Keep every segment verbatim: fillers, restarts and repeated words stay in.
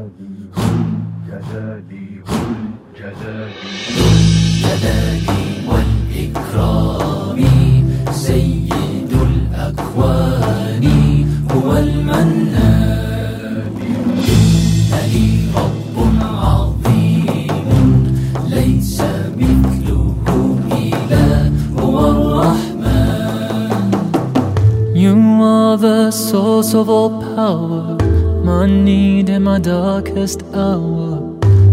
الجلال والجلال الجلال والإكرام سيد الأكوان هو المنان. لي رب عظيم ليس مثله إله هو الرحمن. You are the source of all power, my need in my darkest hour,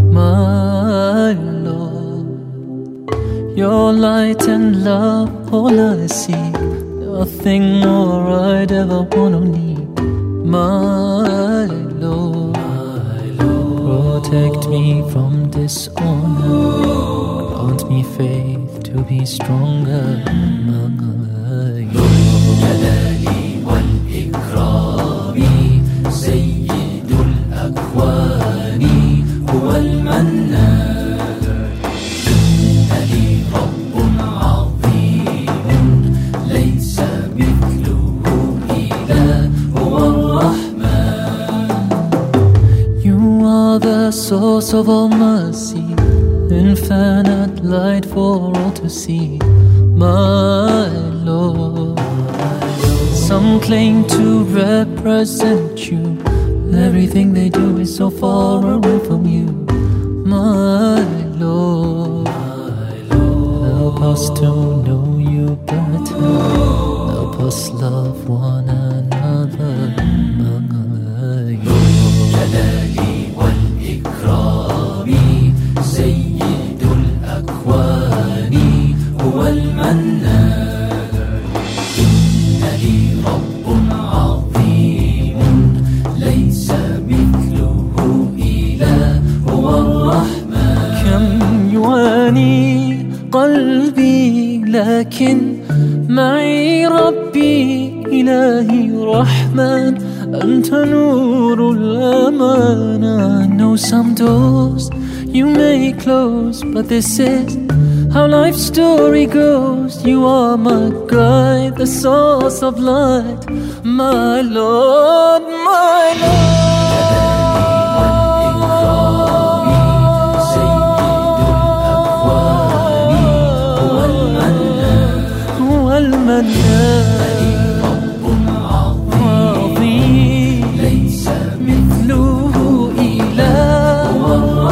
my Lord. Your light and love, all I see, nothing more I'd ever want or need, my Lord. My Lord. Protect me from dishonor, grant me faith to be stronger, my Lord. الجلال والإكرام سيد الأكوان هو المنان. لي رب عظيم ليس مثله إله هو الرحمن. You are the source of all mercy, infinite light for all to see, my Lord. Some claim to represent you, everything they do is so far away from you, my Lord. Help us to know you better, help us love one another, my Lord. الجلال والإكرام سيد الأكوان هو المنان. لي رب عظيم ليس مثله إله هو الرحمن. كم يواني قلبي لكن معي ربي إلهي رحمن، أنت نور الأمان. I know some doors you may close, but this is how life's story goes. You are my guide, the source of light, my Lord, my Lord. لي رب عظيم ليس مثله إله هو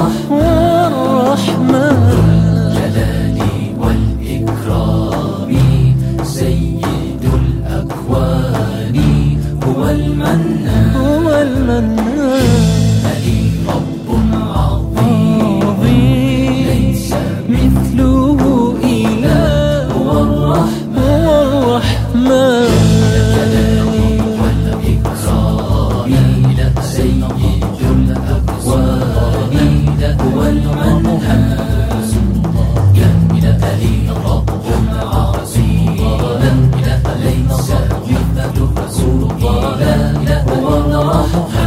الرحمن. الجلال والإكرام سيد الأكوان هو المنان. هو المنان. لي رب عظيم ليس مثله إله هو الرحمن. الجلال والإكرام سيد الأكوان هو المنهج. لي رب عظيم ليس مثله إله هو الرحمن.